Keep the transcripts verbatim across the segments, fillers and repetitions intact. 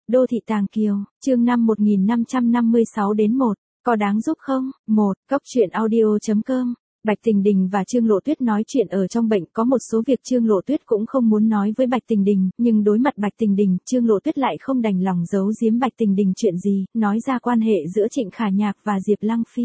Đô thị Tàng Kiều, chương năm một nghìn năm trăm năm mươi sáu đến một, có đáng giúp không? một. Cốc truyện audio.com. Bạch Tình Đình và Trương Lộ Tuyết nói chuyện ở trong bệnh, có một số việc Trương Lộ Tuyết cũng không muốn nói với Bạch Tình Đình, nhưng đối mặt Bạch Tình Đình, Trương Lộ Tuyết lại không đành lòng giấu giếm Bạch Tình Đình chuyện gì, nói ra quan hệ giữa Trịnh Khả Nhạc và Diệp Lăng Phi.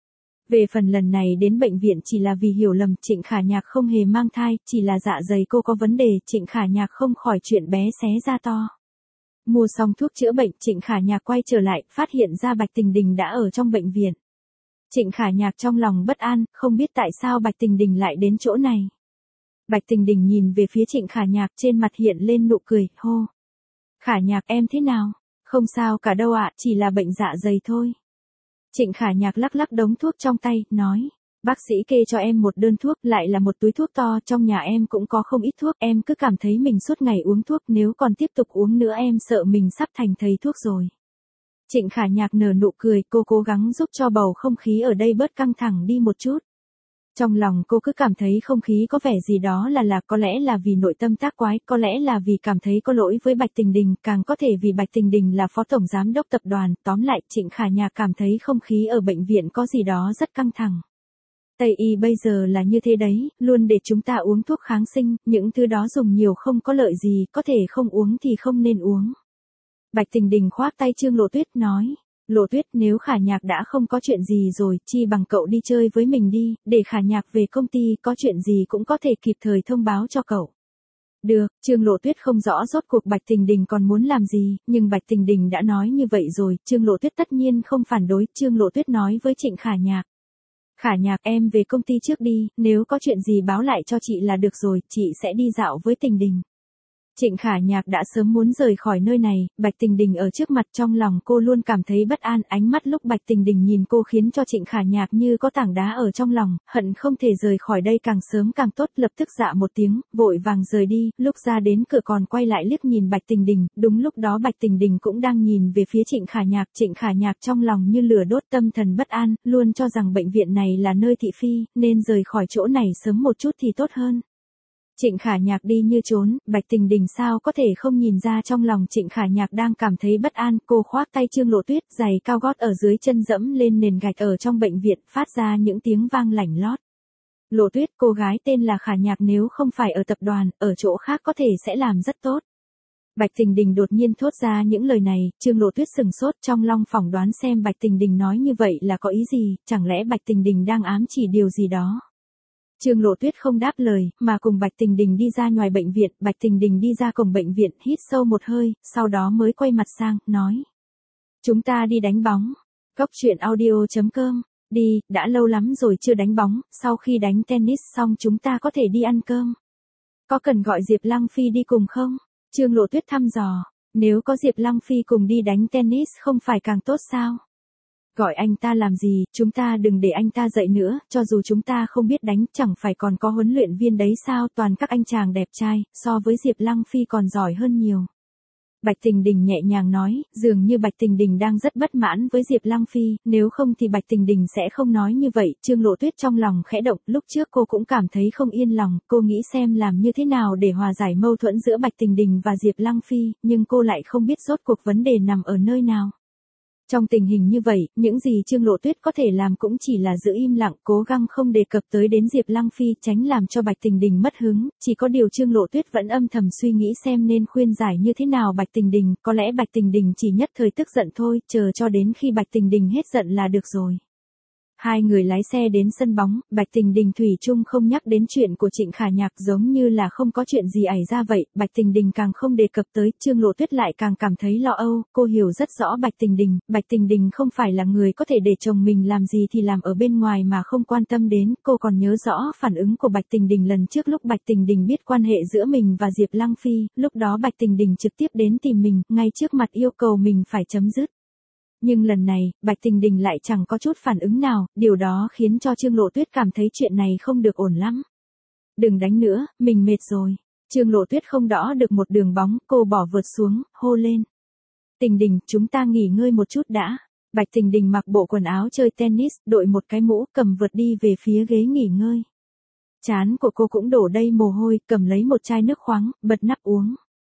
Về phần lần này đến bệnh viện chỉ là vì hiểu lầm, Trịnh Khả Nhạc không hề mang thai, chỉ là dạ dày cô có vấn đề, Trịnh Khả Nhạc không khỏi chuyện bé xé ra to. Mua xong thuốc chữa bệnh, Trịnh Khả Nhạc quay trở lại, phát hiện ra Bạch Tình Đình đã ở trong bệnh viện. Trịnh Khả Nhạc trong lòng bất an, không biết tại sao Bạch Tình Đình lại đến chỗ này. Bạch Tình Đình nhìn về phía Trịnh Khả Nhạc, trên mặt hiện lên nụ cười, hô. Khả Nhạc em thế nào? Không sao cả đâu ạ, chỉ là bệnh dạ dày thôi. Trịnh Khả Nhạc lắc lắc đống thuốc trong tay, nói. Bác sĩ kê cho em một đơn thuốc, lại là một túi thuốc to, trong nhà em cũng có không ít thuốc, em cứ cảm thấy mình suốt ngày uống thuốc, nếu còn tiếp tục uống nữa em sợ mình sắp thành thầy thuốc rồi. Trịnh Khả Nhạc nở nụ cười, cô cố gắng giúp cho bầu không khí ở đây bớt căng thẳng đi một chút. Trong lòng cô cứ cảm thấy không khí có vẻ gì đó là là, có lẽ là vì nội tâm tác quái, có lẽ là vì cảm thấy có lỗi với Bạch Tình Đình, càng có thể vì Bạch Tình Đình là phó tổng giám đốc tập đoàn, tóm lại Trịnh Khả Nhạc cảm thấy không khí ở bệnh viện có gì đó rất căng thẳng. Tây y bây giờ là như thế đấy, luôn để chúng ta uống thuốc kháng sinh, những thứ đó dùng nhiều không có lợi gì, có thể không uống thì không nên uống. Bạch Tình Đình khoác tay Trương Lộ Tuyết nói, Lộ Tuyết nếu Khả Nhạc đã không có chuyện gì rồi, chi bằng cậu đi chơi với mình đi, để Khả Nhạc về công ty có chuyện gì cũng có thể kịp thời thông báo cho cậu. Được, Trương Lộ Tuyết không rõ rốt cuộc Bạch Tình Đình còn muốn làm gì, nhưng Bạch Tình Đình đã nói như vậy rồi, Trương Lộ Tuyết tất nhiên không phản đối, Trương Lộ Tuyết nói với Trịnh Khả Nhạc. Khả Nhạc em về công ty trước đi, nếu có chuyện gì báo lại cho chị là được rồi, chị sẽ đi dạo với Tình Đình. Trịnh Khả Nhạc đã sớm muốn rời khỏi nơi này, Bạch Tình Đình ở trước mặt trong lòng cô luôn cảm thấy bất an, ánh mắt lúc Bạch Tình Đình nhìn cô khiến cho Trịnh Khả Nhạc như có tảng đá ở trong lòng, hận không thể rời khỏi đây càng sớm càng tốt, lập tức dạ một tiếng, vội vàng rời đi, lúc ra đến cửa còn quay lại liếc nhìn Bạch Tình Đình, đúng lúc đó Bạch Tình Đình cũng đang nhìn về phía Trịnh Khả Nhạc, Trịnh Khả Nhạc trong lòng như lửa đốt, tâm thần bất an, luôn cho rằng bệnh viện này là nơi thị phi, nên rời khỏi chỗ này sớm một chút thì tốt hơn. Trịnh Khả Nhạc đi như trốn, Bạch Tình Đình sao có thể không nhìn ra trong lòng Trịnh Khả Nhạc đang cảm thấy bất an, cô khoác tay Trương Lộ Tuyết, giày cao gót ở dưới chân dẫm lên nền gạch ở trong bệnh viện, phát ra những tiếng vang lảnh lót. Lộ Tuyết, cô gái tên là Khả Nhạc nếu không phải ở tập đoàn, ở chỗ khác có thể sẽ làm rất tốt. Bạch Tình Đình đột nhiên thốt ra những lời này, Trương Lộ Tuyết sừng sốt, trong lòng phỏng đoán xem Bạch Tình Đình nói như vậy là có ý gì, chẳng lẽ Bạch Tình Đình đang ám chỉ điều gì đó. Trương Lộ Tuyết không đáp lời, mà cùng Bạch Tình Đình đi ra ngoài bệnh viện, Bạch Tình Đình đi ra cổng bệnh viện, hít sâu một hơi, sau đó mới quay mặt sang, nói. Chúng ta đi đánh bóng. Cốc truyện audio.com. Đi, đã lâu lắm rồi chưa đánh bóng, sau khi đánh tennis xong chúng ta có thể đi ăn cơm. Có cần gọi Diệp Lăng Phi đi cùng không? Trương Lộ Tuyết thăm dò, nếu có Diệp Lăng Phi cùng đi đánh tennis không phải càng tốt sao? Gọi anh ta làm gì, chúng ta đừng để anh ta dậy nữa, cho dù chúng ta không biết đánh, chẳng phải còn có huấn luyện viên đấy sao, toàn các anh chàng đẹp trai, so với Diệp Lăng Phi còn giỏi hơn nhiều. Bạch Tình Đình nhẹ nhàng nói, dường như Bạch Tình Đình đang rất bất mãn với Diệp Lăng Phi, nếu không thì Bạch Tình Đình sẽ không nói như vậy, Trương Lộ Tuyết trong lòng khẽ động, lúc trước cô cũng cảm thấy không yên lòng, cô nghĩ xem làm như thế nào để hòa giải mâu thuẫn giữa Bạch Tình Đình và Diệp Lăng Phi, nhưng cô lại không biết rốt cuộc vấn đề nằm ở nơi nào. Trong tình hình như vậy, những gì Trương Lộ Tuyết có thể làm cũng chỉ là giữ im lặng, cố gắng không đề cập tới đến Diệp Lăng Phi, tránh làm cho Bạch Tình Đình mất hứng, chỉ có điều Trương Lộ Tuyết vẫn âm thầm suy nghĩ xem nên khuyên giải như thế nào Bạch Tình Đình, có lẽ Bạch Tình Đình chỉ nhất thời tức giận thôi, chờ cho đến khi Bạch Tình Đình hết giận là được rồi. Hai người lái xe đến sân bóng, Bạch Tình Đình thủy chung không nhắc đến chuyện của Trịnh Khả Nhạc, giống như là không có chuyện gì xảy ra vậy, Bạch Tình Đình càng không đề cập tới, Trương Lộ Tuyết lại càng cảm thấy lo âu, cô hiểu rất rõ Bạch Tình Đình, Bạch Tình Đình không phải là người có thể để chồng mình làm gì thì làm ở bên ngoài mà không quan tâm đến, cô còn nhớ rõ phản ứng của Bạch Tình Đình lần trước lúc Bạch Tình Đình biết quan hệ giữa mình và Diệp Lăng Phi, lúc đó Bạch Tình Đình trực tiếp đến tìm mình, ngay trước mặt yêu cầu mình phải chấm dứt. Nhưng lần này, Bạch Tình Đình lại chẳng có chút phản ứng nào, điều đó khiến cho Trương Lộ Tuyết cảm thấy chuyện này không được ổn lắm. Đừng đánh nữa, mình mệt rồi. Trương Lộ Tuyết không đõ được một đường bóng, cô bỏ vợt xuống, hô lên. Tình Đình, chúng ta nghỉ ngơi một chút đã. Bạch Tình Đình mặc bộ quần áo chơi tennis, đội một cái mũ, cầm vợt đi về phía ghế nghỉ ngơi. Trán của cô cũng đổ đầy mồ hôi, cầm lấy một chai nước khoáng, bật nắp uống.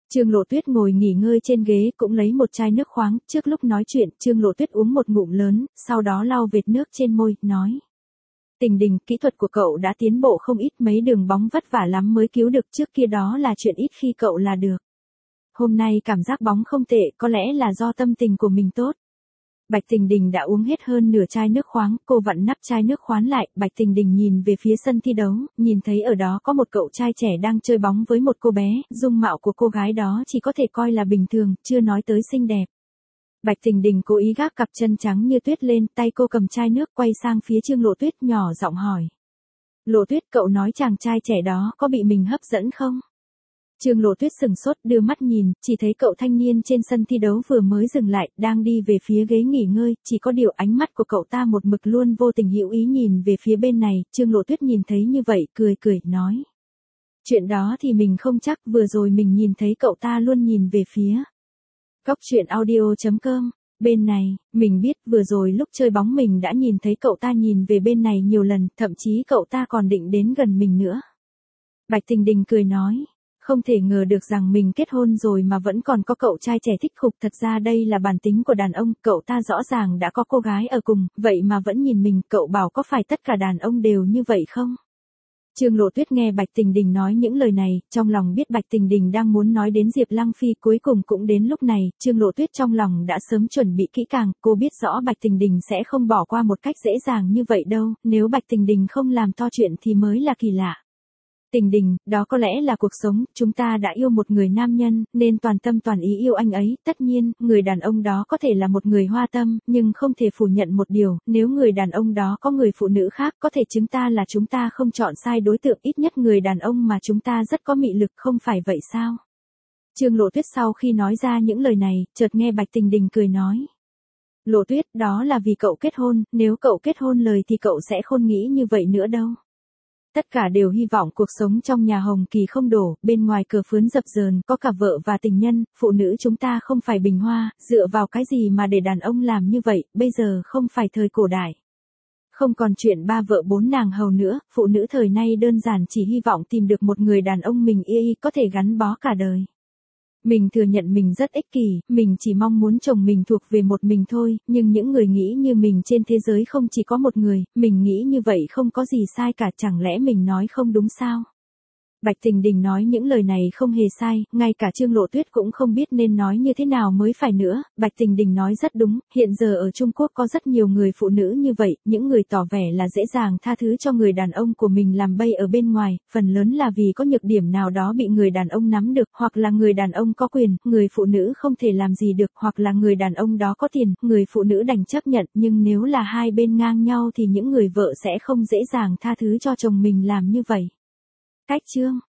Trương Lộ Tuyết ngồi nghỉ ngơi trên ghế cũng lấy một chai nước khoáng, trước lúc nói chuyện, Trương Lộ Tuyết uống một ngụm lớn, sau đó lau vệt nước trên môi, nói. Tình Đình, kỹ thuật của cậu đã tiến bộ không ít, mấy đường bóng vất vả lắm mới cứu được, trước kia đó là chuyện ít khi cậu là được. Hôm nay cảm giác bóng không tệ, có lẽ là do tâm tình của mình tốt. Bạch Tình Đình đã uống hết hơn nửa chai nước khoáng, cô vặn nắp chai nước khoáng lại, Bạch Tình Đình nhìn về phía sân thi đấu, nhìn thấy ở đó có một cậu trai trẻ đang chơi bóng với một cô bé, dung mạo của cô gái đó chỉ có thể coi là bình thường, chưa nói tới xinh đẹp. Bạch Tình Đình cố ý gác cặp chân trắng như tuyết lên, tay cô cầm chai nước quay sang phía Trương Lộ Tuyết nhỏ giọng hỏi. Lộ Tuyết, cậu nói chàng trai trẻ đó có bị mình hấp dẫn không? Trương Lộ Tuyết sừng sốt đưa mắt nhìn, chỉ thấy cậu thanh niên trên sân thi đấu vừa mới dừng lại, đang đi về phía ghế nghỉ ngơi, chỉ có điều ánh mắt của cậu ta một mực luôn vô tình hữu ý nhìn về phía bên này, Trương Lộ Tuyết nhìn thấy như vậy, cười cười, nói. Chuyện đó thì mình không chắc, vừa rồi mình nhìn thấy cậu ta luôn nhìn về phía. Cóc truyện audio chấm com, bên này, mình biết vừa rồi lúc chơi bóng mình đã nhìn thấy cậu ta nhìn về bên này nhiều lần, thậm chí cậu ta còn định đến gần mình nữa. Bạch Tình Đình cười nói. Không thể ngờ được rằng mình kết hôn rồi mà vẫn còn có cậu trai trẻ thích khục, thật ra đây là bản tính của đàn ông, cậu ta rõ ràng đã có cô gái ở cùng, vậy mà vẫn nhìn mình, cậu bảo có phải tất cả đàn ông đều như vậy không? Trương Lộ Tuyết nghe Bạch Tình Đình nói những lời này, trong lòng biết Bạch Tình Đình đang muốn nói đến Diệp Lăng Phi, cuối cùng cũng đến lúc này, Trương Lộ Tuyết trong lòng đã sớm chuẩn bị kỹ càng, cô biết rõ Bạch Tình Đình sẽ không bỏ qua một cách dễ dàng như vậy đâu, nếu Bạch Tình Đình không làm to chuyện thì mới là kỳ lạ. Tình Đình, đó có lẽ là cuộc sống, chúng ta đã yêu một người nam nhân, nên toàn tâm toàn ý yêu anh ấy, tất nhiên, người đàn ông đó có thể là một người hoa tâm, nhưng không thể phủ nhận một điều, nếu người đàn ông đó có người phụ nữ khác, có thể chứng ta là chúng ta không chọn sai đối tượng, ít nhất người đàn ông mà chúng ta rất có mị lực, không phải vậy sao? Trương Lộ Tuyết sau khi nói ra những lời này, chợt nghe Bạch Tình Đình cười nói. Lộ Tuyết, đó là vì cậu kết hôn, nếu cậu kết hôn lời thì cậu sẽ không nghĩ như vậy nữa đâu. Tất cả đều hy vọng cuộc sống trong nhà Hồng Kỳ không đổ, bên ngoài cửa phướn dập dờn, có cả vợ và tình nhân, phụ nữ chúng ta không phải bình hoa, dựa vào cái gì mà để đàn ông làm như vậy, bây giờ không phải thời cổ đại. Không còn chuyện ba vợ bốn nàng hầu nữa, phụ nữ thời nay đơn giản chỉ hy vọng tìm được một người đàn ông mình yêu có thể gắn bó cả đời. Mình thừa nhận mình rất ích kỷ, mình chỉ mong muốn chồng mình thuộc về một mình thôi, nhưng những người nghĩ như mình trên thế giới không chỉ có một người, mình nghĩ như vậy không có gì sai cả, chẳng lẽ mình nói không đúng sao? Bạch Tình Đình nói những lời này không hề sai, ngay cả Trương Lộ Tuyết cũng không biết nên nói như thế nào mới phải nữa, Bạch Tình Đình nói rất đúng, hiện giờ ở Trung Quốc có rất nhiều người phụ nữ như vậy, những người tỏ vẻ là dễ dàng tha thứ cho người đàn ông của mình làm bẫy ở bên ngoài, phần lớn là vì có nhược điểm nào đó bị người đàn ông nắm được, hoặc là người đàn ông có quyền, người phụ nữ không thể làm gì được, hoặc là người đàn ông đó có tiền, người phụ nữ đành chấp nhận, nhưng nếu là hai bên ngang nhau thì những người vợ sẽ không dễ dàng tha thứ cho chồng mình làm như vậy. Cách chương